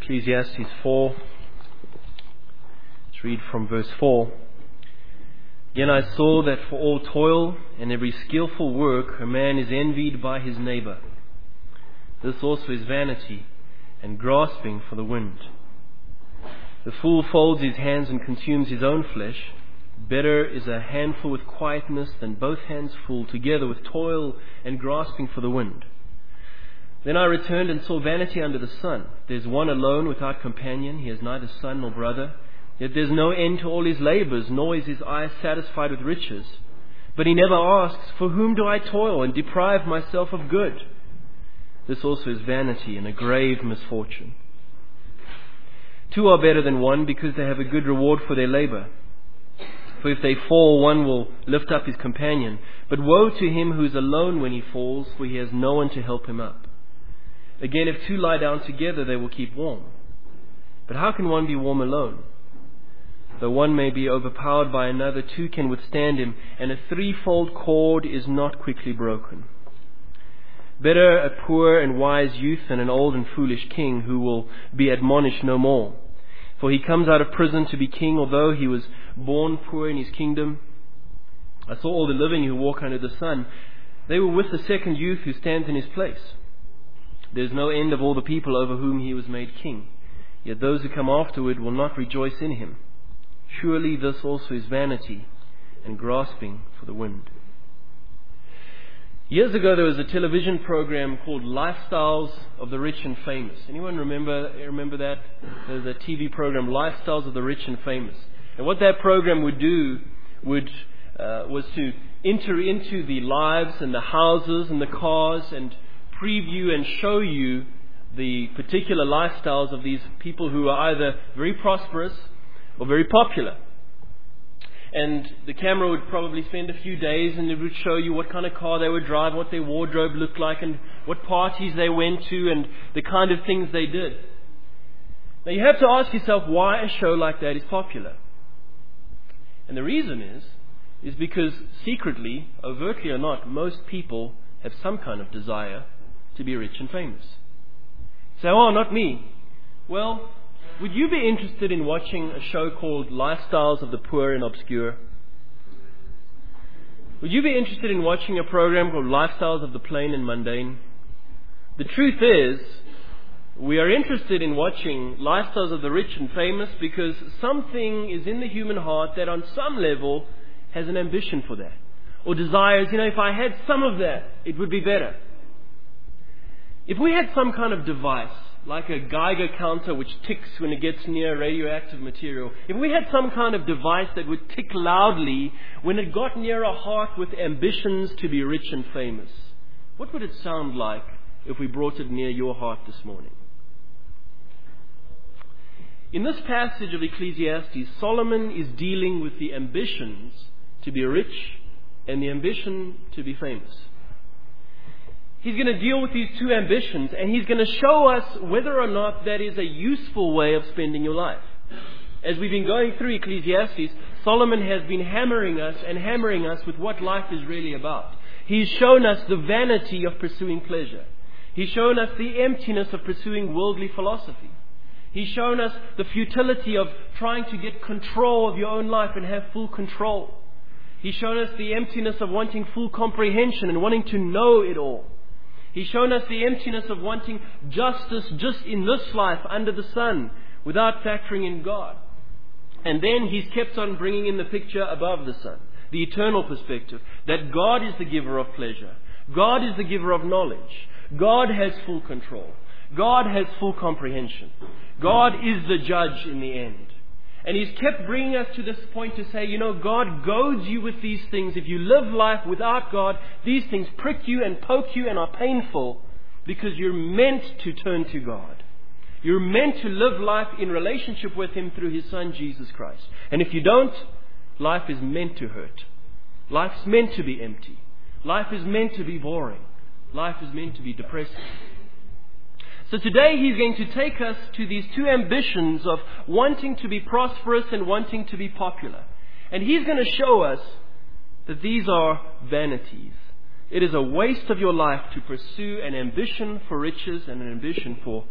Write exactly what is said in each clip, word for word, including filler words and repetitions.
Ecclesiastes four. Let's read from verse four. Again I saw that for all toil and every skillful work a man is envied by his neighbor. This also is vanity and grasping for the wind. The fool folds his hands and consumes his own flesh. Better is a handful with quietness than both hands full together with toil and grasping for the wind. Then I returned and saw vanity under the sun. There's one alone without companion. He has neither son nor brother. Yet there's no end to all his labors, nor is his eye satisfied with riches. But he never asks, for whom do I toil and deprive myself of good? This also is vanity and a grave misfortune. Two are better than one because they have a good reward for their labor. For if they fall, one will lift up his companion. But woe to him who is alone when he falls, for he has no one to help him up. Again, if two lie down together, they will keep warm. But how can one be warm alone? Though one may be overpowered by another, two can withstand him, and a threefold cord is not quickly broken. Better a poor and wise youth than an old and foolish king who will be admonished no more. For he comes out of prison to be king, although he was born poor in his kingdom. I saw all the living who walk under the sun. They were with the second youth who stands in his place. There's no end of all the people over whom he was made king. Yet those who come afterward will not rejoice in him. Surely this also is vanity and grasping for the wind. Years ago there was a television program called Lifestyles of the Rich and Famous. Anyone remember remember that? There was a T V program, Lifestyles of the Rich and Famous. And what that program would do would uh, was to enter into the lives and the houses and the cars and preview and show you the particular lifestyles of these people who are either very prosperous or very popular. And the camera would probably spend a few days and it would show you what kind of car they would drive, what their wardrobe looked like, and what parties they went to, and the kind of things they did. Now you have to ask yourself why a show like that is popular. And the reason is, is because secretly, overtly or not, most people have some kind of desire to be rich and famous. So, oh, not me. Well, would you be interested in watching a show called Lifestyles of the Poor and Obscure? Would you be interested in watching a program called Lifestyles of the Plain and Mundane? The truth is, we are interested in watching Lifestyles of the Rich and Famous because something is in the human heart that on some level has an ambition for that. Or desires, you know, if I had some of that, it would be better. If we had some kind of device, like a Geiger counter which ticks when it gets near radioactive material, if we had some kind of device that would tick loudly when it got near a heart with ambitions to be rich and famous, what would it sound like if we brought it near your heart this morning? In this passage of Ecclesiastes, Solomon is dealing with the ambitions to be rich and the ambition to be famous. He's going to deal with these two ambitions, and he's going to show us whether or not that is a useful way of spending your life. As we've been going through Ecclesiastes, Solomon has been hammering us and hammering us with what life is really about. He's shown us the vanity of pursuing pleasure. He's shown us the emptiness of pursuing worldly philosophy. He's shown us the futility of trying to get control of your own life and have full control. He's shown us the emptiness of wanting full comprehension and wanting to know it all. He's shown us the emptiness of wanting justice just in this life under the sun without factoring in God. And then he's kept on bringing in the picture above the sun, the eternal perspective, that God is the giver of pleasure. God is the giver of knowledge. God has full control. God has full comprehension. God is the judge in the end. And he's kept bringing us to this point to say, you know, God goads you with these things. If you live life without God, these things prick you and poke you and are painful because you're meant to turn to God. You're meant to live life in relationship with Him through His Son, Jesus Christ. And if you don't, life is meant to hurt. Life's meant to be empty. Life is meant to be boring. Life is meant to be depressing. So today he's going to take us to these two ambitions of wanting to be prosperous and wanting to be popular. And he's going to show us that these are vanities. It is a waste of your life to pursue an ambition for riches and an ambition for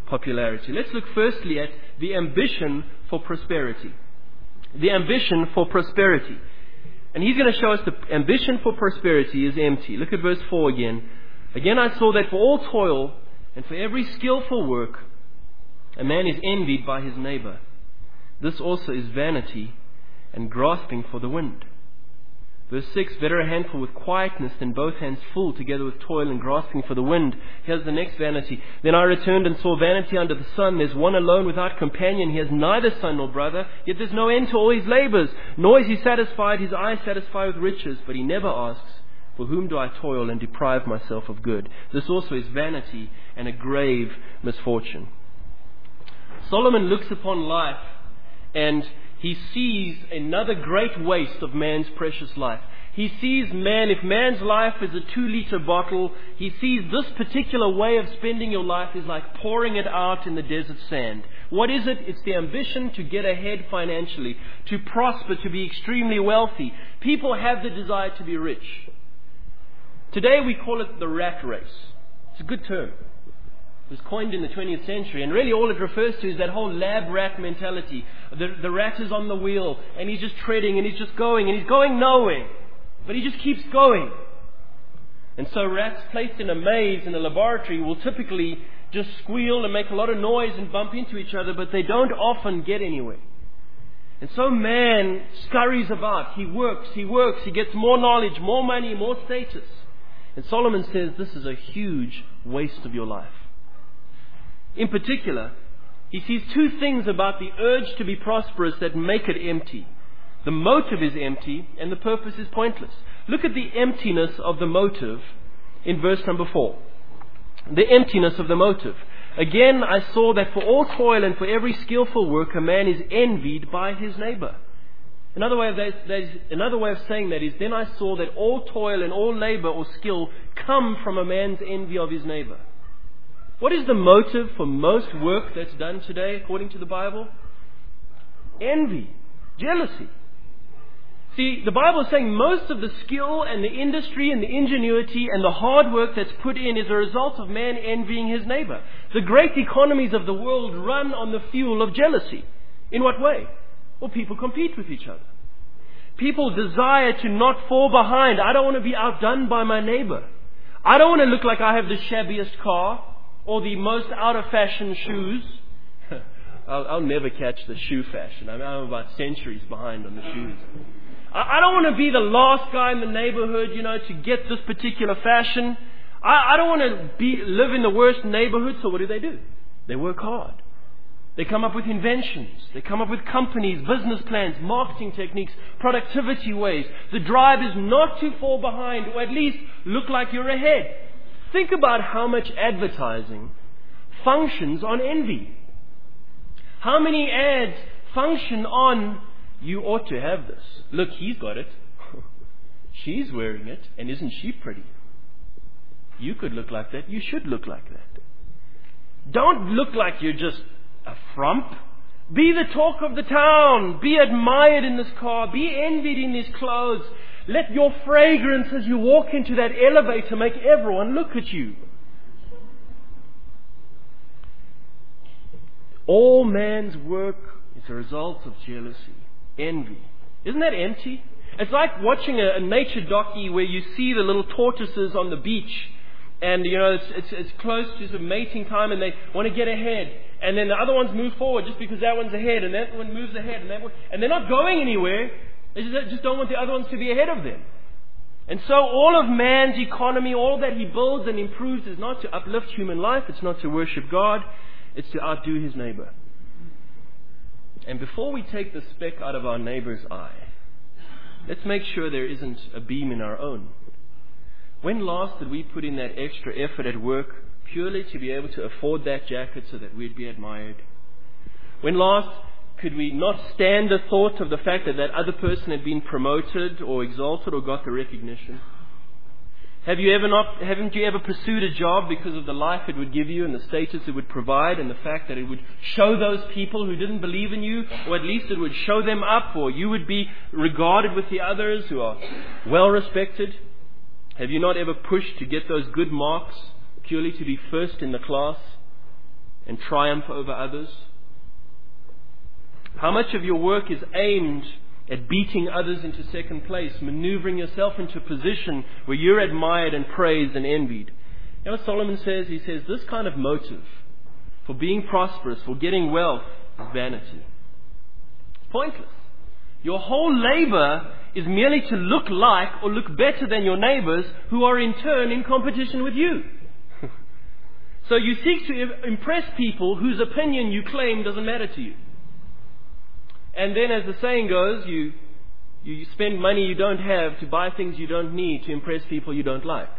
popularity. Let's look firstly at the ambition for prosperity. The ambition for prosperity. And he's going to show us the ambition for prosperity is empty. Look at verse four again. Again I saw that for all toil and for every skillful work, a man is envied by his neighbor. This also is vanity and grasping for the wind. Verse six, better a handful with quietness than both hands full together with toil and grasping for the wind. Here's the next vanity. Then I returned and saw vanity under the sun. There's one alone without companion. He has neither son nor brother, yet there's no end to all his labors. Nor is he satisfied, his eyes satisfy with riches, but he never asks, for whom do I toil and deprive myself of good? This also is vanity and a grave misfortune. Solomon looks upon life and he sees another great waste of man's precious life. He sees man, if man's life is a two-liter bottle, he sees this particular way of spending your life is like pouring it out in the desert sand. What is it? It's the ambition to get ahead financially, to prosper, to be extremely wealthy. People have the desire to be rich. Today we call it the rat race. It's a good term. It was coined in the twentieth century, and really all it refers to is that whole lab rat mentality. The, the rat is on the wheel and he's just treading and he's just going and he's going nowhere, but he just keeps going. And so rats placed in a maze in a laboratory will typically just squeal and make a lot of noise and bump into each other, but they don't often get anywhere. And so man scurries about. He works, he works, he gets more knowledge, more money, more status. And Solomon says this is a huge waste of your life. In particular, he sees two things about the urge to be prosperous that make it empty. The motive is empty and the purpose is pointless. Look at the emptiness of the motive in verse number four. The emptiness of the motive. Again, I saw that for all toil and for every skillful work, a man is envied by his neighbor. Another way of that, that is, another way of saying that is, then I saw that all toil and all labor or skill come from a man's envy of his neighbor. What is the motive for most work that's done today according to the Bible? Envy, jealousy. See, the Bible is saying most of the skill and the industry and the ingenuity and the hard work that's put in is a result of man envying his neighbor. The great economies of the world run on the fuel of jealousy. In what way? Well, people compete with each other. People desire to not fall behind. I don't want to be outdone by my neighbor. I don't want to look like I have the shabbiest car or the most out-of-fashion shoes. I'll, I'll never catch the shoe fashion. I'm, I'm about centuries behind on the shoes. I, I don't want to be the last guy in the neighborhood, you know, to get this particular fashion. I, I don't want to be live in the worst neighborhood. So what do they do? They work hard. They come up with inventions. They come up with companies, business plans, marketing techniques, productivity ways. The drive is not to fall behind, or at least look like you're ahead. Think about how much advertising functions on envy. How many ads function on, you ought to have this. Look, he's got it. She's wearing it, and isn't she pretty? You could look like that. You should look like that. Don't look like you're just a frump. Be the talk of the town. Be admired in this car. Be envied in these clothes. Let your fragrance as you walk into that elevator make everyone look at you. All man's work is a result of jealousy, envy. Isn't that empty? It's like watching a, a nature docu where you see the little tortoises on the beach, and you know it's, it's, it's close to the mating time, and they want to get ahead, and then the other ones move forward just because that one's ahead, and that one moves ahead, and that one, and they're not going anywhere. They just, just don't want the other ones to be ahead of them. And so all of man's economy, all that he builds and improves, is not to uplift human life. It's not to worship God. It's to outdo his neighbor. And before we take the speck out of our neighbor's eye, let's make sure there isn't a beam in our own. When last did we put in that extra effort at work purely to be able to afford that jacket so that we'd be admired? When last could we not stand the thought of the fact that that other person had been promoted or exalted or got the recognition? Have you ever not, haven't you ever pursued a job because of the life it would give you and the status it would provide and the fact that it would show those people who didn't believe in you, or at least it would show them up, or you would be regarded with the others who are well respected? Have you not ever pushed to get those good marks purely to be first in the class and triumph over others? How much of your work is aimed at beating others into second place, maneuvering yourself into a position where you're admired and praised and envied? You know what Solomon says? He says this kind of motive for being prosperous, for getting wealth, is vanity. It's pointless. Your whole labor is merely to look like or look better than your neighbors, who are in turn in competition with you. So you seek to impress people whose opinion you claim doesn't matter to you. And then, as the saying goes, you, you spend money you don't have to buy things you don't need to impress people you don't like.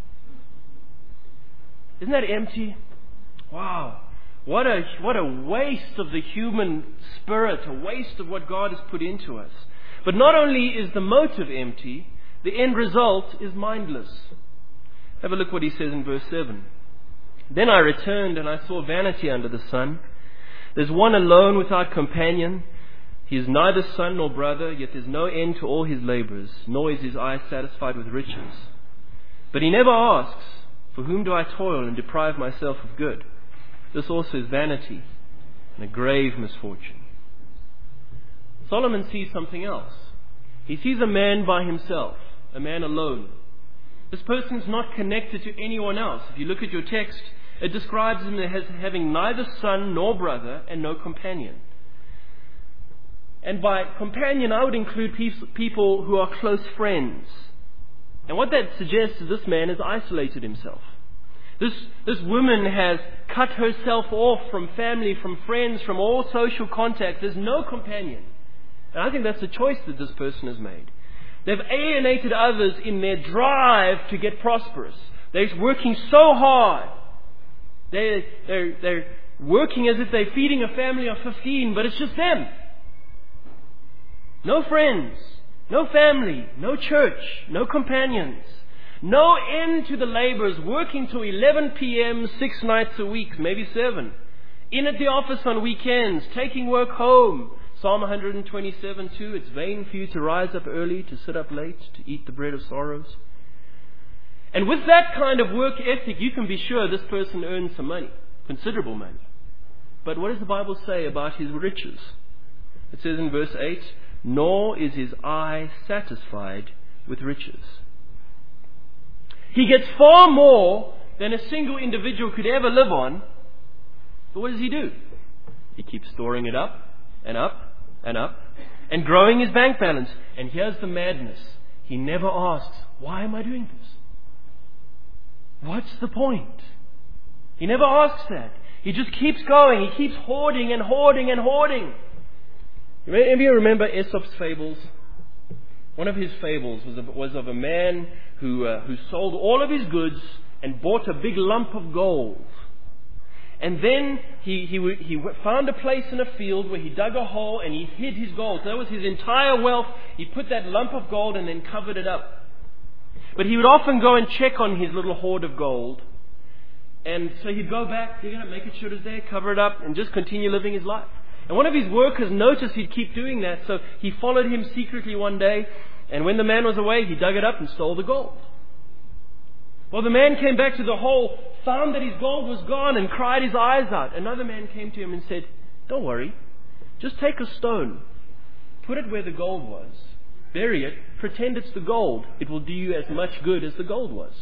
Isn't that empty? Wow. What a, what a waste of the human spirit, a waste of what God has put into us. But not only is the motive empty, the end result is mindless. Have a look what he says in verse seven. Then I returned and I saw vanity under the sun. There's one alone without companion. He is neither son nor brother, yet there's no end to all his labors, nor is his eye satisfied with riches. But he never asks, for whom do I toil and deprive myself of good? This also is vanity and a grave misfortune. Solomon sees something else. He sees a man by himself, a man alone. This person is not connected to anyone else. If you look at your text, it describes him as having neither son nor brother and no companion. And by companion, I would include people who are close friends. And what that suggests is this man has isolated himself. This, this woman has cut herself off from family, from friends, from all social contacts. There's no companion. And I think that's the choice that this person has made. They've alienated others in their drive to get prosperous. They're working so hard. They're, they're, they're working as if they're feeding a family of fifteen, but it's just them. No friends, no family, no church, no companions. No end to the labors, working till eleven p.m. six nights a week, maybe seven. In at the office on weekends, taking work home. Psalm one twenty-seven two, it's vain for you to rise up early, to sit up late, to eat the bread of sorrows. And with that kind of work ethic, you can be sure this person earns some money, considerable money. But what does the Bible say about his riches? It says in verse eight, nor is his eye satisfied with riches. He gets far more than a single individual could ever live on. But what does he do? He keeps storing it up and up and up and growing his bank balance. And here's the madness. He never asks, why am I doing this? What's the point? He never asks that. He just keeps going. He keeps hoarding and hoarding and hoarding. If you remember Aesop's fables, one of his fables was of, was of a man who uh, who sold all of his goods and bought a big lump of gold. And then he, he, he found a place in a field where he dug a hole and he hid his gold. So that was his entire wealth. He put that lump of gold and then covered it up. But he would often go and check on his little hoard of gold. And so he'd go back, dig it up, make sure it's there, cover it up, and just continue living his life. And one of his workers noticed he'd keep doing that, so he followed him secretly one day, and when the man was away, he dug it up and stole the gold. Well, the man came back to the hole, found that his gold was gone, and cried his eyes out. Another man came to him and said, don't worry, just take a stone, put it where the gold was, bury it, pretend it's the gold. It will do you as much good as the gold was.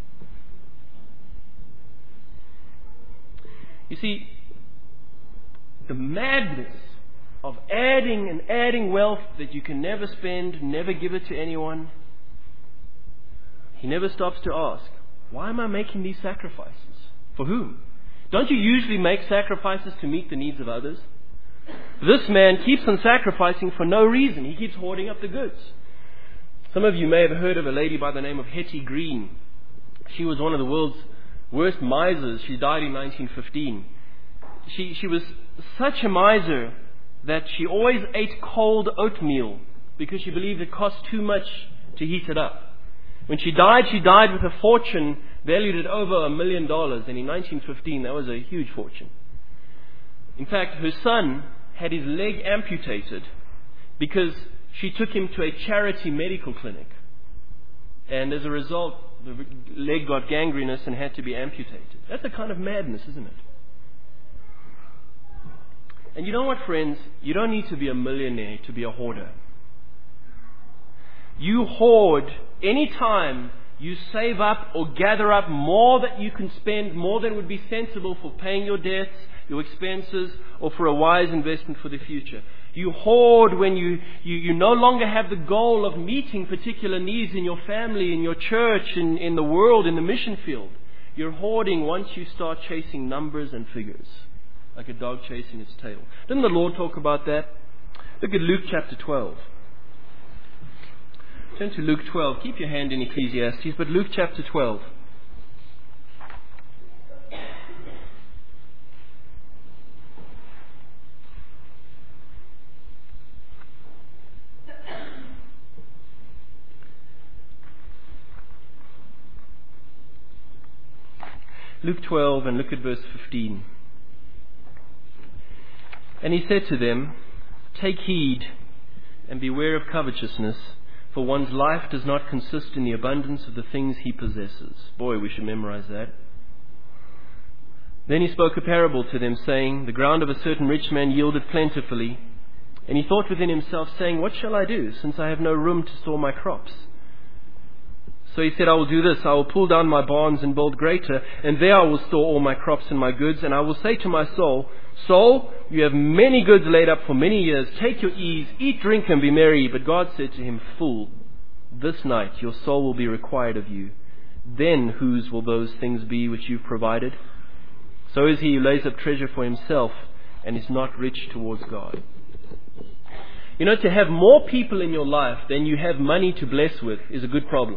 You see, the madness of adding and adding wealth that you can never spend, never give it to anyone. He never stops to ask, why am I making these sacrifices? For whom? Don't you usually make sacrifices to meet the needs of others? This man keeps on sacrificing for no reason. He keeps hoarding up the goods. Some of you may have heard of a lady by the name of Hetty Green. She was one of the world's worst misers. She died in nineteen fifteen. She, she was such a miser that she always ate cold oatmeal because she believed it cost too much to heat it up. When she died, she died with a fortune valued at over a million dollars. And in nineteen fifteen, that was a huge fortune. In fact, her son had his leg amputated because she took him to a charity medical clinic. And as a result, the leg got gangrenous and had to be amputated. That's a kind of madness, isn't it? And you know what, friends? You don't need to be a millionaire to be a hoarder. You hoard any time you save up or gather up more that you can spend, more than would be sensible for paying your debts, your expenses, or for a wise investment for the future. You hoard when you, you, you no longer have the goal of meeting particular needs in your family, in your church, in, in the world, in the mission field. You're hoarding once you start chasing numbers and figures, like a dog chasing its tail. Didn't the Lord talk about that? Look at Luke chapter twelve. Turn to Luke twelve. Keep your hand in Ecclesiastes, but Luke chapter twelve. Luke twelve, and look at verse fifteen. And he said to them, "Take heed and beware of covetousness, for one's life does not consist in the abundance of the things he possesses." Boy, we should memorize that. Then he spoke a parable to them, saying, "The ground of a certain rich man yielded plentifully. And he thought within himself, saying, What shall I do, since I have no room to store my crops? So he said, I will do this, I will pull down my barns and build greater, and there I will store all my crops and my goods. And I will say to my soul, Soul, you have many goods laid up for many years. Take your ease, eat, drink, and be merry. But God said to him, Fool, this night your soul will be required of you. Then whose will those things be which you've provided? So is he who lays up treasure for himself and is not rich towards God." You know, to have more people in your life than you have money to bless with is a good problem.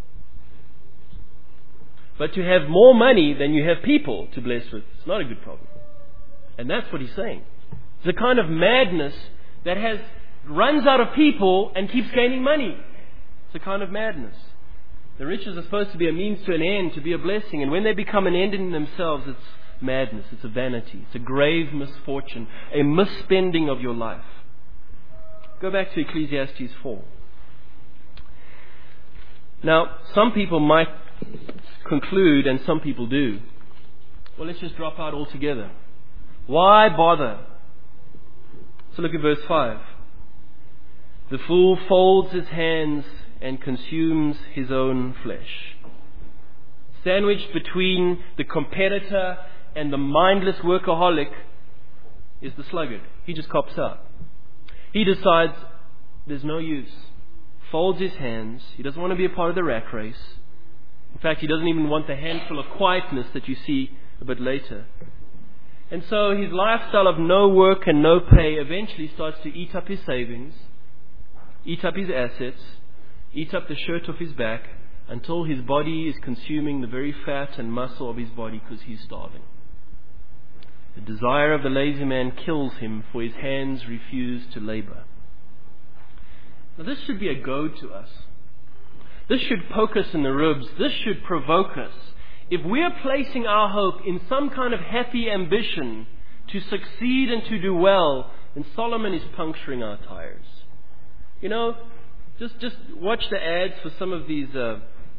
But to have more money than you have people to bless with is not a good problem. And that's what he's saying. It's a kind of madness that has runs out of people and keeps gaining money. It's a kind of madness. The riches are supposed to be a means to an end, to be a blessing. And when they become an end in themselves, it's madness. It's a vanity. It's a grave misfortune. A misspending of your life. Go back to Ecclesiastes four. Now, some people might conclude, and some people do, well, let's just drop out altogether. Why bother? So look at verse five. "The fool folds his hands and consumes his own flesh." Sandwiched between the competitor and the mindless workaholic is the sluggard. He just cops out. He decides there's no use. Folds his hands. He doesn't want to be a part of the rat race. In fact, he doesn't even want the handful of quietness that you see a bit later. And so his lifestyle of no work and no pay eventually starts to eat up his savings, eat up his assets, eat up the shirt off his back, until his body is consuming the very fat and muscle of his body because he's starving. The desire of the lazy man kills him, for his hands refuse to labor. Now this should be a goad to us. This should poke us in the ribs. This should provoke us. If we are placing our hope in some kind of happy ambition to succeed and to do well, then Solomon is puncturing our tires. You know, just just watch the ads for some of these, uh,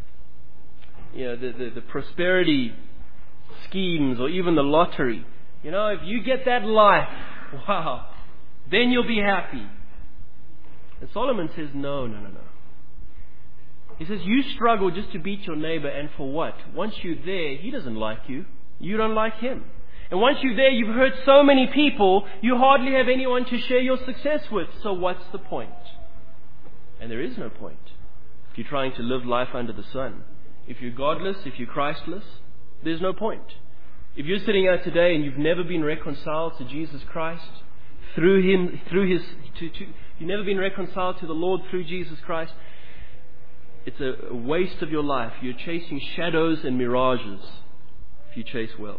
you know, the, the, the prosperity schemes or even the lottery. You know, if you get that life, wow, then you'll be happy. And Solomon says, no, no, no, no. He says, you struggle just to beat your neighbor, and for what? Once you're there, he doesn't like you. You don't like him. And once you're there, you've hurt so many people, you hardly have anyone to share your success with. So what's the point? And there is no point. If you're trying to live life under the sun, if you're godless, if you're Christless, there's no point. If you're sitting out today and you've never been reconciled to Jesus Christ, through Him, through His, to, to, you've never been reconciled to the Lord through Jesus Christ, it's a waste of your life. You're chasing shadows and mirages if you chase wealth.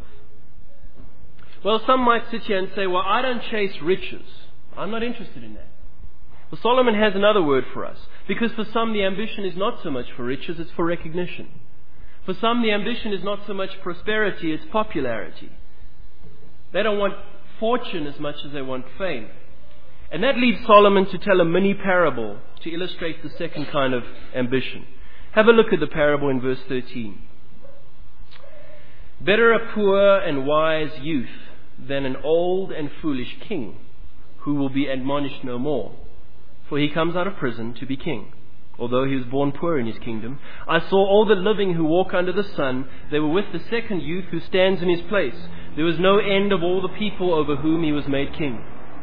Well, some might sit here and say, well, I don't chase riches. I'm not interested in that. Well, Solomon has another word for us. Because for some, the ambition is not so much for riches, it's for recognition. For some, the ambition is not so much prosperity, it's popularity. They don't want fortune as much as they want fame. And that leads Solomon to tell a mini parable to illustrate the second kind of ambition. Have a look at the parable in verse thirteen. Better a poor and wise youth than an old and foolish king, who will be admonished no more. For he comes out of prison to be king, although he was born poor in his kingdom. I saw all the living who walk under the sun. They were with the second youth who stands in his place. There was no end of all the people over whom he was made king.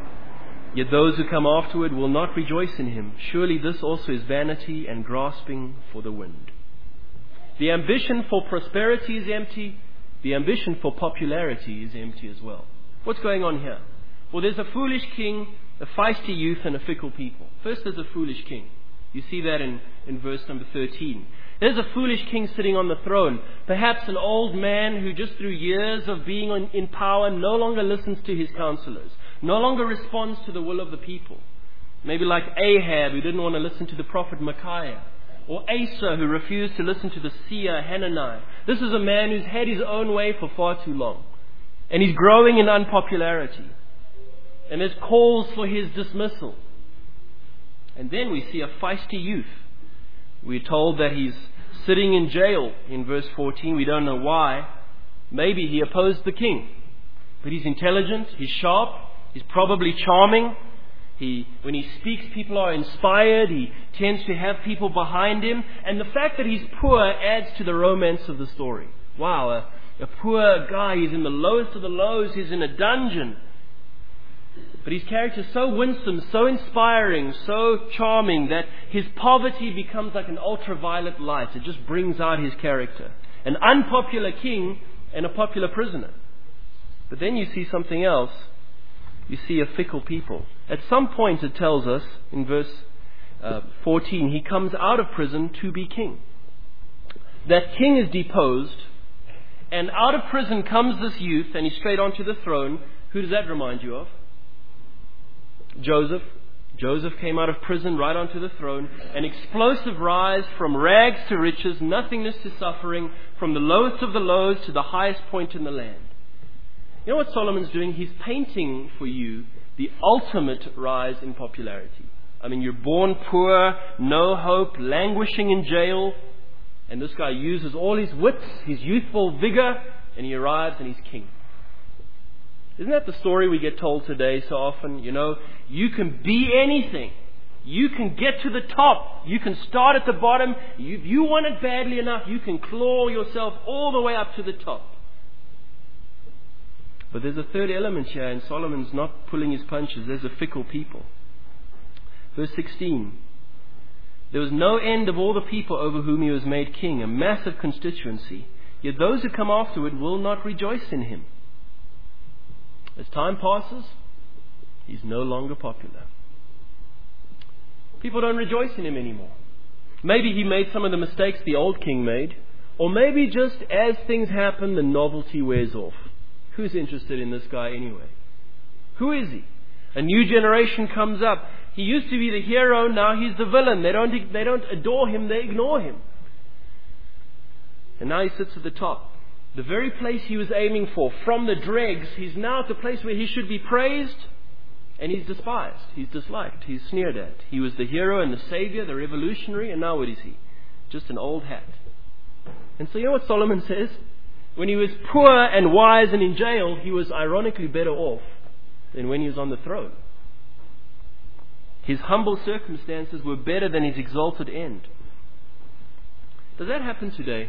Yet those who come afterward will not rejoice in him. Surely this also is vanity and grasping for the wind. The ambition for prosperity is empty. The ambition for popularity is empty as well. What's going on here? Well, there's a foolish king, a feisty youth, and a fickle people. First, there's a foolish king. You see that in, in verse number thirteen. There's a foolish king sitting on the throne. Perhaps an old man who just through years of being on, in power no longer listens to his counselors, no longer responds to the will of the people. Maybe like Ahab, who didn't want to listen to the prophet Micaiah, or Asa, who refused to listen to the seer Hananiah. This is a man who's had his own way for far too long, and he's growing in unpopularity. And there's calls for his dismissal. And then we see a feisty youth. We're told that he's sitting in jail in verse fourteen. We don't know why. Maybe he opposed the king. But he's intelligent, he's sharp, he's probably charming. He, when he speaks, people are inspired. He tends to have people behind him. And the fact that he's poor adds to the romance of the story. Wow, a, a poor guy. He's in the lowest of the lows. He's in a dungeon. But his character is so winsome, so inspiring, so charming that his poverty becomes like an ultraviolet light. It just brings out his character. An unpopular king and a popular prisoner. But then you see something else. You see a fickle people. At some point it tells us in verse uh, fourteen, he comes out of prison to be king. That king is deposed, and out of prison comes this youth, and he's straight onto the throne. Who does that remind you of? Joseph. Joseph came out of prison right onto the throne. An explosive rise from rags to riches, nothingness to suffering, from the lowest of the lows to the highest point in the land. You know what Solomon's doing? He's painting for you the ultimate rise in popularity. I mean, you're born poor, no hope, languishing in jail, and this guy uses all his wits, his youthful vigor, and he arrives and he's king. Isn't that the story we get told today so often? You know, you can be anything. You can get to the top. You can start at the bottom. You, if you want it badly enough, you can claw yourself all the way up to the top. But there's a third element here, and Solomon's not pulling his punches. There's a fickle people. Verse sixteen. There was no end of all the people over whom he was made king, a massive constituency. Yet those who come afterward will not rejoice in him. As time passes, he's no longer popular. People don't rejoice in him anymore. Maybe he made some of the mistakes the old king made, or maybe just as things happen, the novelty wears off. Who's interested in this guy anyway? Who is he? A new generation comes up. He used to be the hero, now he's the villain. They don't, they don't adore him, they ignore him. And now he sits at the top. The very place he was aiming for, from the dregs, he's now at the place where he should be praised, and he's despised, he's disliked, he's sneered at. He was the hero and the savior, the revolutionary, and now what is he? Just an old hat. And so you know what Solomon says? When he was poor and wise and in jail, he was ironically better off than when he was on the throne. His humble circumstances were better than his exalted end. Does that happen today?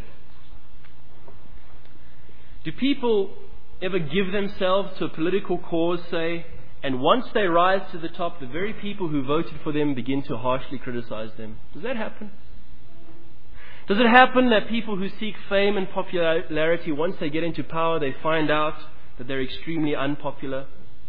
Do people ever give themselves to a political cause, say, and once they rise to the top, the very people who voted for them begin to harshly criticize them? Does that happen? Does it happen that people who seek fame and popularity, once they get into power, they find out that they're extremely unpopular?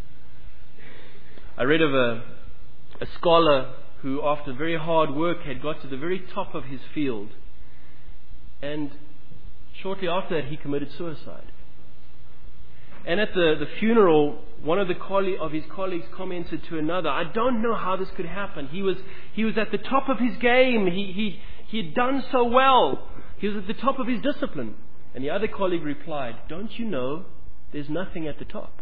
I read of a, a scholar who, after very hard work, had got to the very top of his field. And shortly after that, he committed suicide. And at the, the funeral, one of the coll- of his colleagues commented to another, "I don't know how this could happen. He was he was at the top of his game. He he he had done so well. He was at the top of his discipline." And the other colleague replied, "Don't you know there's nothing at the top?"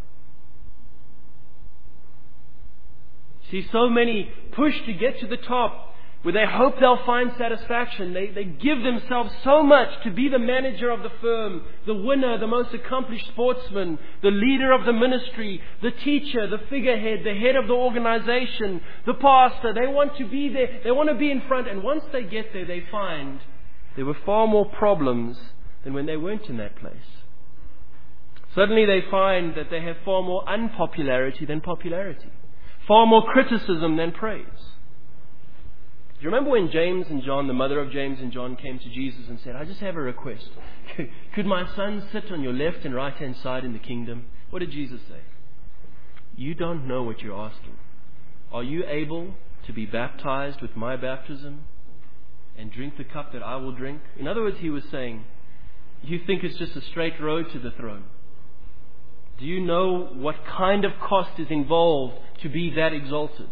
See, so many push to get to the top, where they hope they'll find satisfaction. They, they give themselves so much to be the manager of the firm, the winner, the most accomplished sportsman, the leader of the ministry, the teacher, the figurehead, the head of the organization, the pastor. They want to be there. They want to be in front. And once they get there, they find there were far more problems than when they weren't in that place. Suddenly they find that they have far more unpopularity than popularity, far more criticism than praise. Do you remember when James and John, the mother of James and John, came to Jesus and said, I just have a request. Could my son sit on your left and right hand side in the kingdom? What did Jesus say? You don't know what you're asking. Are you able to be baptized with my baptism and drink the cup that I will drink? In other words, he was saying, you think it's just a straight road to the throne? Do you know what kind of cost is involved to be that exalted?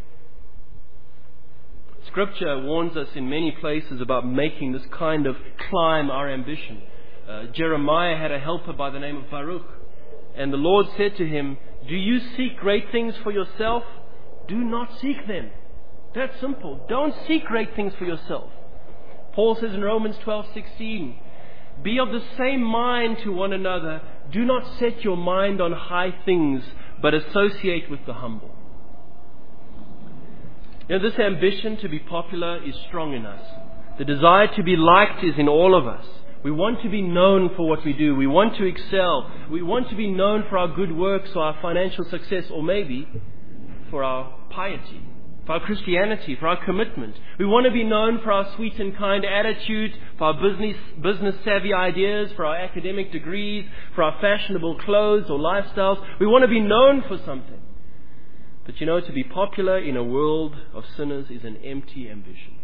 Scripture warns us in many places about making this kind of climb our ambition. Uh, Jeremiah had a helper by the name of Baruch. And the Lord said to him, do you seek great things for yourself? Do not seek them. That's simple. Don't seek great things for yourself. Paul says in Romans twelve sixteen, be of the same mind to one another. Do not set your mind on high things, but associate with the humble. You know, this ambition to be popular is strong in us. The desire to be liked is in all of us. We want to be known for what we do. We want to excel. We want to be known for our good works or our financial success, or maybe for our piety, for our Christianity, for our commitment. We want to be known for our sweet and kind attitude, for our business, business savvy ideas, for our academic degrees, for our fashionable clothes or lifestyles. We want to be known for something. But you know, to be popular in a world of sinners is an empty ambition.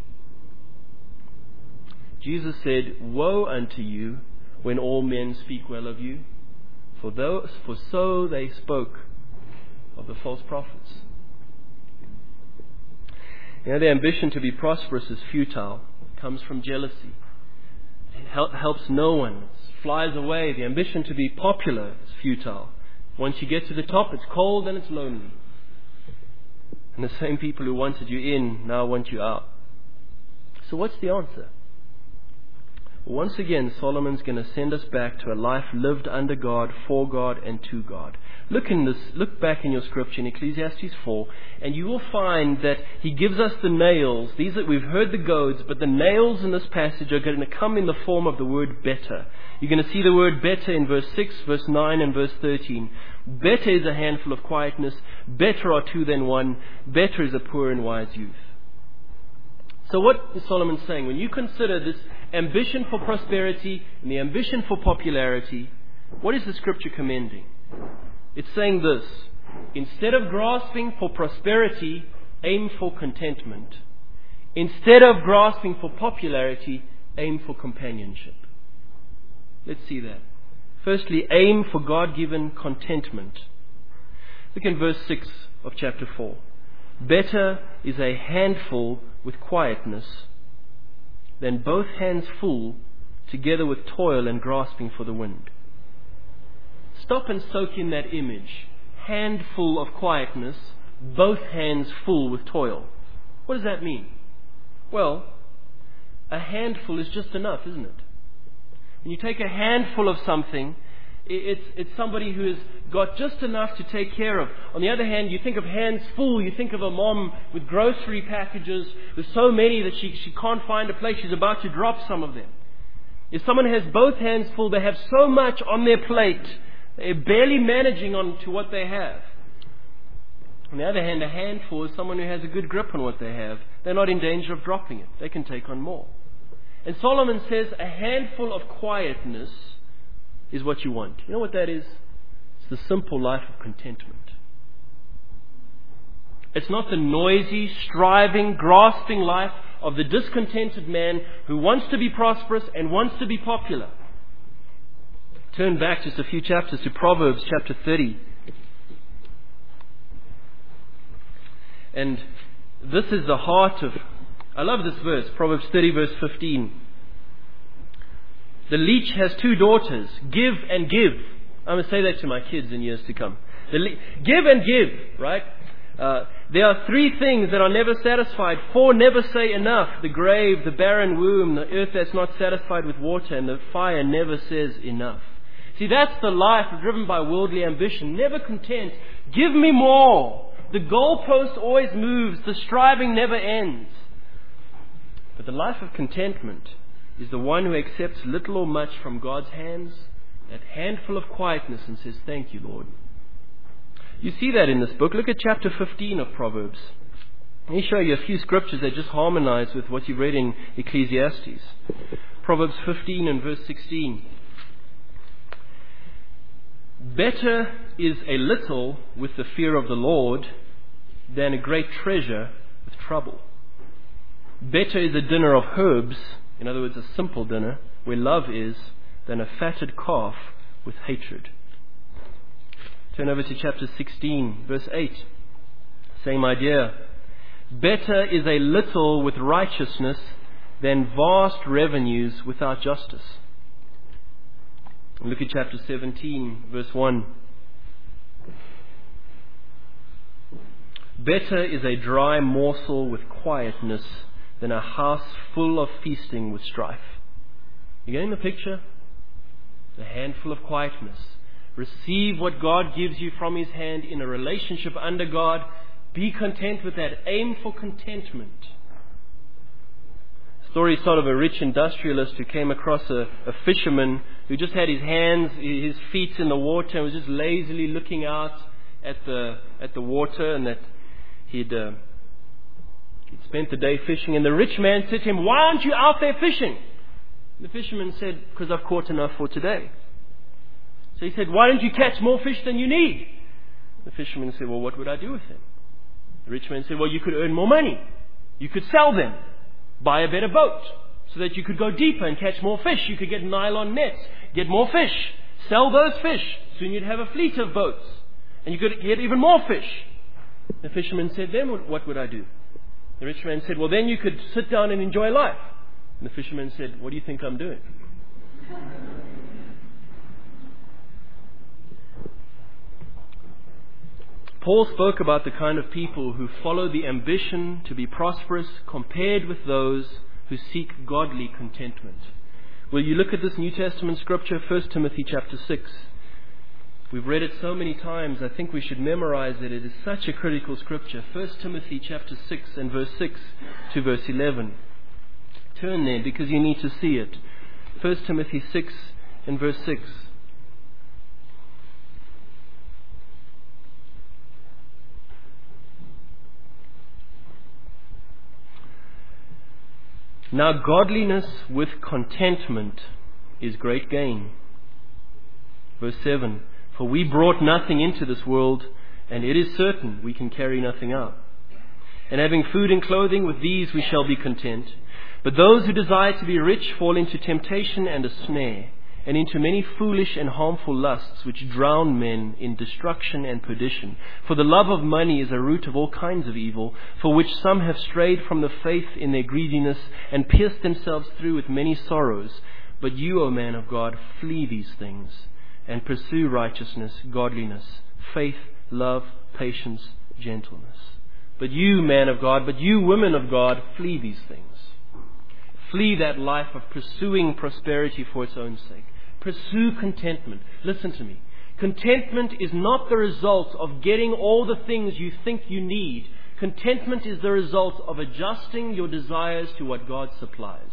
Jesus said, woe unto you when all men speak well of you, for those, for so they spoke of the false prophets. You know, the ambition to be prosperous is futile. It comes from jealousy. It hel- helps no one. It flies away. The ambition to be popular is futile. Once you get to the top, it's cold and it's lonely. And the same people who wanted you in now want you out. So what's the answer? Once again, Solomon's going to send us back to a life lived under God, for God, and to God. Look in this. Look back in your scripture in Ecclesiastes four, and you will find that he gives us the nails. These that we've heard the goads, but the nails in this passage are going to come in the form of the word better. You're going to see the word better in verse six, verse nine, and verse thirteen. Better is a handful of quietness. Better are two than one. Better is a poor and wise youth. So what is Solomon saying? When you consider this ambition for prosperity and the ambition for popularity, what is the scripture commending? It's saying this: instead of grasping for prosperity, aim for contentment. Instead of grasping for popularity, aim for companionship. Let's see that. Firstly, aim for God-given contentment. Look in verse six of chapter four. Better is a handful with quietness than both hands full together with toil and grasping for the wind. Stop and soak in that image. Handful of quietness, both hands full with toil. What does that mean? Well, a handful is just enough, isn't it? When you take a handful of something, it's, it's somebody who has got just enough to take care of. On the other hand, you think of hands full, you think of a mom with grocery packages. There's so many that she, she can't find a place. She's about to drop some of them. If someone has both hands full, they have so much on their plate, they're barely managing on to what they have. On the other hand, a handful is someone who has a good grip on what they have. They're not in danger of dropping it. They can take on more. And Solomon says a handful of quietness is what you want. You know what that is? It's the simple life of contentment. It's not the noisy, striving, grasping life of the discontented man who wants to be prosperous and wants to be popular. Turn back just a few chapters to Proverbs chapter thirty. And this is the heart of... I love this verse, Proverbs thirty verse fifteen. The leech has two daughters. Give and give. I'm going to say that to my kids in years to come. The le- give and give, right? Uh, there are three things that are never satisfied. Four never say enough. The grave, the barren womb, the earth that's not satisfied with water, and the fire never says enough. See, that's the life driven by worldly ambition. Never content. Give me more. The goalpost always moves. The striving never ends. But the life of contentment is the one who accepts little or much from God's hands, that handful of quietness, and says, thank you, Lord. You see that in this book. Look at chapter fifteen of Proverbs. Let me show you a few scriptures that just harmonize with what you've read in Ecclesiastes. Proverbs fifteen and verse sixteen. Better is a little with the fear of the Lord than a great treasure with trouble. Better is a dinner of herbs, in other words, a simple dinner, where love is, than a fatted calf with hatred. Turn over to chapter sixteen, verse eight. Same idea. Better is a little with righteousness than vast revenues without justice. Look at chapter seventeen, verse one. Better is a dry morsel with quietness than a house full of feasting with strife. You getting the picture? A handful of quietness. Receive what God gives you from His hand in a relationship under God. Be content with that. Aim for contentment. Story sort of a rich industrialist who came across a, a fisherman who just had his hands, his feet in the water and was just lazily looking out at the at the water, and that he'd, uh, he'd spent the day fishing. And the rich man said to him, why aren't you out there fishing? The fisherman said, because I've caught enough for today. So he said, why don't you catch more fish than you need? The fisherman said, well, what would I do with them? The rich man said, well, you could earn more money. You could sell them. Buy a better boat so that you could go deeper and catch more fish. You could get nylon nets, get more fish, sell those fish. Soon you'd have a fleet of boats and you could get even more fish. The fisherman said, then what would I do? The rich man said, well, then you could sit down and enjoy life. And the fisherman said, what do you think I'm doing? Paul spoke about the kind of people who follow the ambition to be prosperous compared with those who seek godly contentment. Will you look at this New Testament scripture, First Timothy chapter six? We've read it so many times, I think we should memorize it. It is such a critical scripture. First Timothy chapter six and verse six to verse eleven. Turn there because you need to see it. First Timothy six and verse six. Now godliness with contentment is great gain. Verse seven. For we brought nothing into this world, and it is certain we can carry nothing out. And having food and clothing, with these we shall be content. But those who desire to be rich fall into temptation and a snare, and into many foolish and harmful lusts, which drown men in destruction and perdition. For the love of money is a root of all kinds of evil, for which some have strayed from the faith in their greediness, and pierced themselves through with many sorrows. But you, O man of God, flee these things, and pursue righteousness, godliness, faith, love, patience, gentleness. But you, man of God, but you, women of God, flee these things. Flee that life of pursuing prosperity for its own sake. Pursue contentment. Listen to me. Contentment is not the result of getting all the things you think you need. Contentment is the result of adjusting your desires to what God supplies.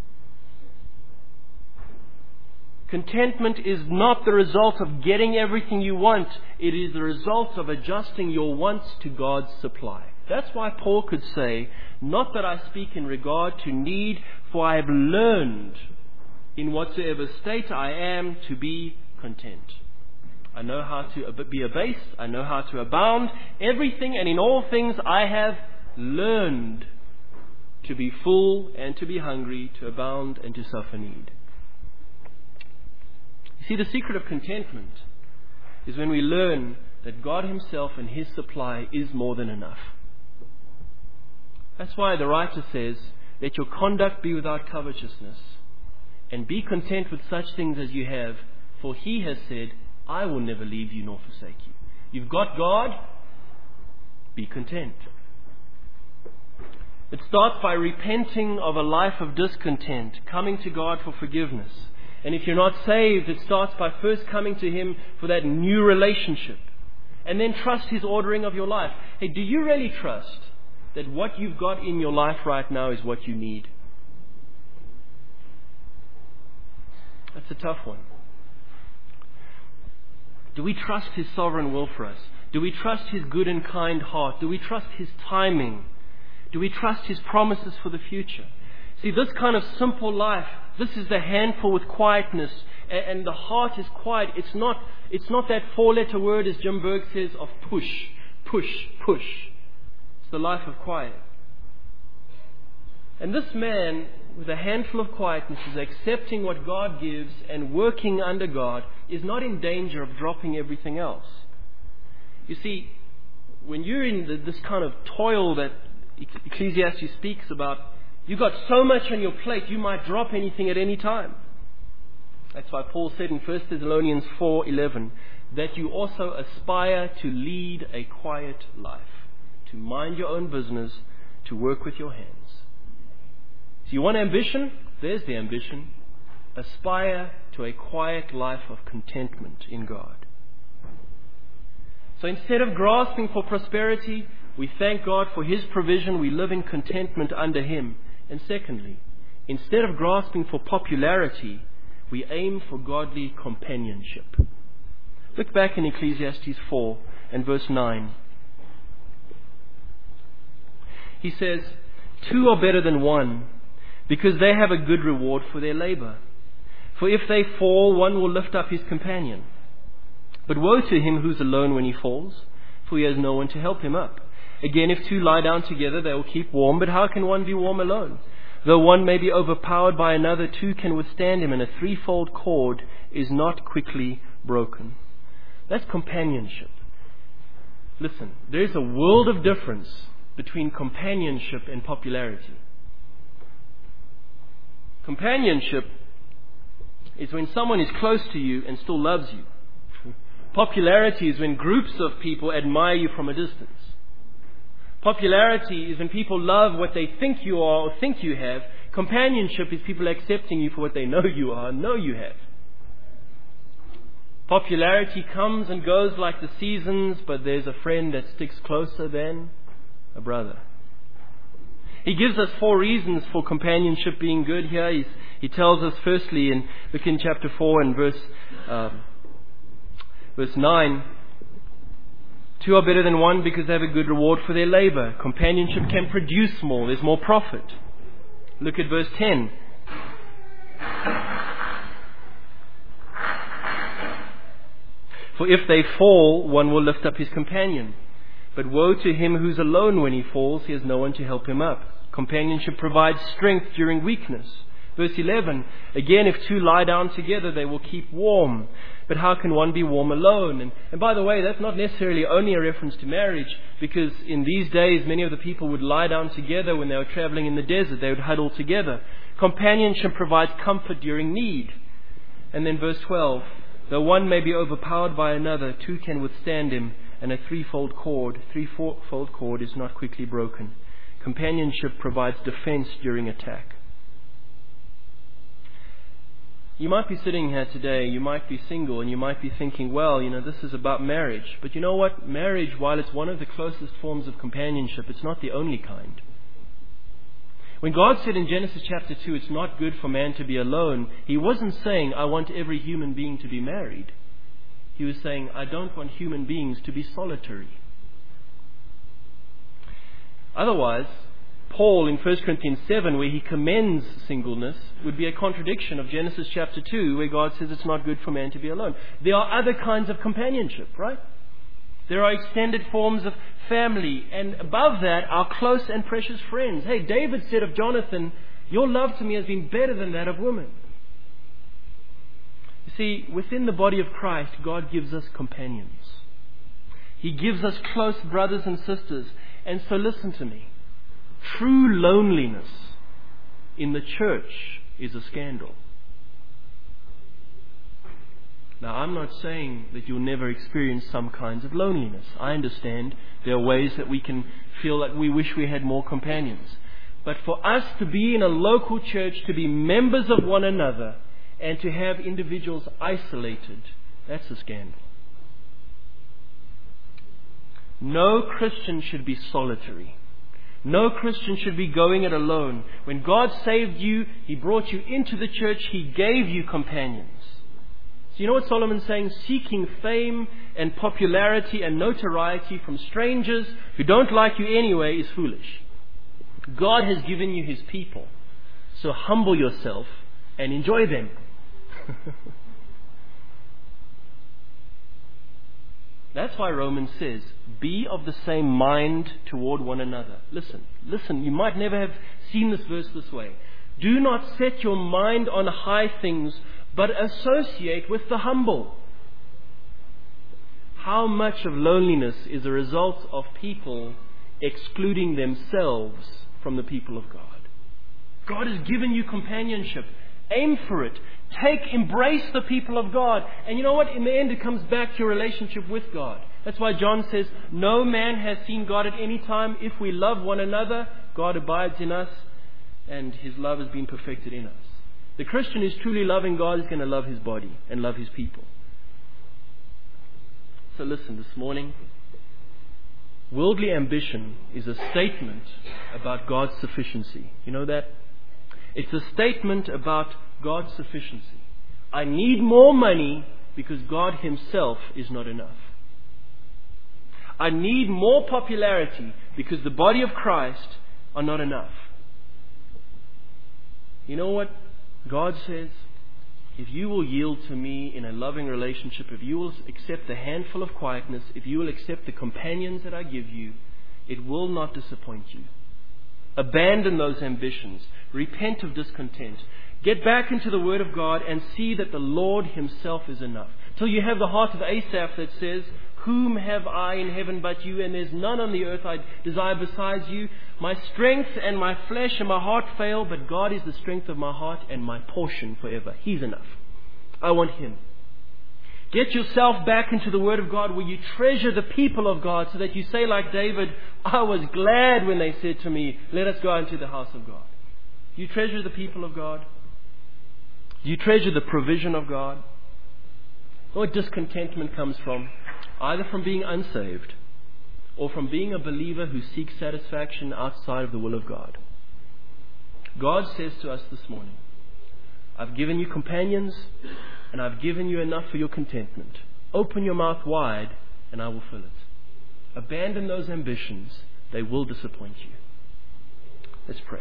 Contentment is not the result of getting everything you want. It is the result of adjusting your wants to God's supply. That's why Paul could say, not that I speak in regard to need, for I have learned in whatsoever state I am to be content. I know how to be abased. I know how to abound. Everything and in all things I have learned to be full and to be hungry, to abound and to suffer need. You see, the secret of contentment is when we learn that God Himself and His supply is more than enough. That's why the writer says, let your conduct be without covetousness, and be content with such things as you have, for He has said, I will never leave you nor forsake you. You've got God, be content. It starts by repenting of a life of discontent, coming to God for forgiveness. And if you're not saved, it starts by first coming to Him for that new relationship. And then trust His ordering of your life. Hey, do you really trust that what you've got in your life right now is what you need? That's a tough one. Do we trust His sovereign will for us? Do we trust His good and kind heart? Do we trust His timing? Do we trust His promises for the future? See, this kind of simple life, this is the handful with quietness, and the heart is quiet. It's not, it's not that four-letter word, as Jim Berg says, of push, push, push. It's the life of quiet. And this man, with a handful of quietness, is accepting what God gives and working under God, is not in danger of dropping everything else. You see, when you're in the, this kind of toil that Ecclesiastes speaks about, you've got so much on your plate, you might drop anything at any time. That's why Paul said in First Thessalonians four eleven, that you also aspire to lead a quiet life, to mind your own business, to work with your hands. So you want ambition? There's the ambition. Aspire to a quiet life of contentment in God. So instead of grasping for prosperity, we thank God for His provision. We live in contentment under Him. And secondly, instead of grasping for popularity, we aim for godly companionship. Look back in Ecclesiastes four and verse nine. He says, two are better than one, because they have a good reward for their labor. For if they fall, one will lift up his companion. But woe to him who's alone when he falls, for he has no one to help him up. Again, if two lie down together, they will keep warm. But how can one be warm alone? Though one may be overpowered by another, two can withstand him, and a threefold cord is not quickly broken. That's companionship. Listen, there's a world of difference between companionship and popularity. Companionship is when someone is close to you and still loves you. Popularity is when groups of people admire you from a distance. Popularity is when people love what they think you are or think you have. Companionship is people accepting you for what they know you are and know you have. Popularity comes and goes like the seasons, but there's a friend that sticks closer than a brother. He gives us four reasons for companionship being good here. He's, he tells us firstly in look in chapter four and verse um, verse nine. Two are better than one because they have a good reward for their labor. Companionship can produce more. There's more profit. Look at verse ten. For if they fall, one will lift up his companion. But woe to him who's alone when he falls. He has no one to help him up. Companionship provides strength during weakness. Verse eleven, again, if two lie down together, they will keep warm. But how can one be warm alone? And, and by the way, that's not necessarily only a reference to marriage, because in these days, many of the people would lie down together when they were traveling in the desert. They would huddle together. Companionship provides comfort during need. And then verse twelve, though one may be overpowered by another, two can withstand him, and a threefold cord, threefold cord is not quickly broken. Companionship provides defense during attack. You might be sitting here today, you might be single, and you might be thinking, well, you know, this is about marriage. But you know what? Marriage, while it's one of the closest forms of companionship, it's not the only kind. When God said in Genesis chapter two, it's not good for man to be alone, He wasn't saying, I want every human being to be married. He was saying, I don't want human beings to be solitary. Otherwise, Paul in First Corinthians seven, where he commends singleness, would be a contradiction of Genesis chapter two, where God says it's not good for man to be alone. There are other kinds of companionship, right? There are extended forms of family, and above that, our close and precious friends. Hey, David said of Jonathan, your love to me has been better than that of women. You see, within the body of Christ, God gives us companions. He gives us close brothers and sisters. And so listen to me. True loneliness in the church is a scandal. Now, I'm not saying that you'll never experience some kinds of loneliness. I understand there are ways that we can feel like we wish we had more companions. But for us to be in a local church, to be members of one another, and to have individuals isolated, that's a scandal. No Christian should be solitary. No Christian should be going it alone. When God saved you, He brought you into the church, He gave you companions. So you know what Solomon's saying? Seeking fame and popularity and notoriety from strangers who don't like you anyway is foolish. God has given you His people. So humble yourself and enjoy them. That's why Romans says, be of the same mind toward one another. Listen, listen, you might never have seen this verse this way. Do not set your mind on high things, but associate with the humble. How much of loneliness is a result of people excluding themselves from the people of God? God has given you companionship. Aim for it. Take, embrace the people of God. And you know what? In the end, it comes back to your relationship with God. That's why John says, no man has seen God at any time. If we love one another, God abides in us, and His love has been perfected in us. The Christian who's truly loving God is going to love his body and love His people. So listen, this morning, worldly ambition is a statement about God's sufficiency. You know that? It's a statement about God's sufficiency. I need more money because God Himself is not enough. I need more popularity because the body of Christ are not enough. You know what God says? If you will yield to me in a loving relationship, if you will accept the handful of quietness, if you will accept the companions that I give you, it will not disappoint you. Abandon those ambitions. Repent of discontent. Get back into the Word of God and see that the Lord Himself is enough. Till you have the heart of Asaph that says, whom have I in heaven but you, and there's none on the earth I desire besides you. My strength and my flesh and my heart fail, but God is the strength of my heart and my portion forever. He's enough. I want Him. Get yourself back into the Word of God where you treasure the people of God so that you say like David, I was glad when they said to me, let us go into the house of God. Do you treasure the people of God? Do you treasure the provision of God? Or discontentment comes from? Either from being unsaved or from being a believer who seeks satisfaction outside of the will of God. God says to us this morning, I've given you companions and I've given you enough for your contentment. Open your mouth wide and I will fill it. Abandon those ambitions. They will disappoint you. Let's pray.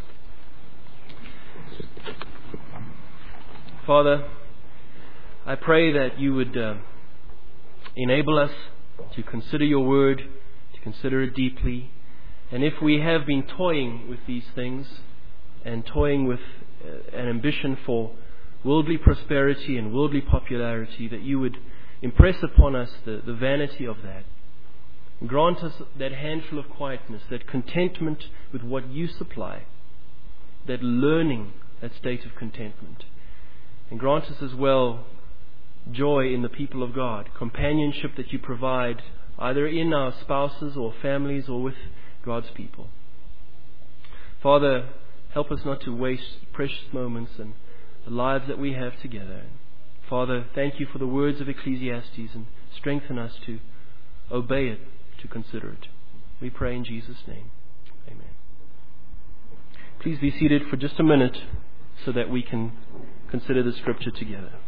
Father, I pray that you would uh, enable us to consider your word, to consider it deeply. And if we have been toying with these things and toying with uh, an ambition for worldly prosperity and worldly popularity, that you would impress upon us the, the vanity of that. Grant us that handful of quietness, that contentment with what you supply, that learning, that state of contentment. And grant us as well joy in the people of God, companionship that you provide either in our spouses or families or with God's people. Father, help us not to waste precious moments and the lives that we have together. Father, thank you for the words of Ecclesiastes and strengthen us to obey it, to consider it. We pray in Jesus' name. Amen. Please be seated for just a minute so that we can consider the scripture together.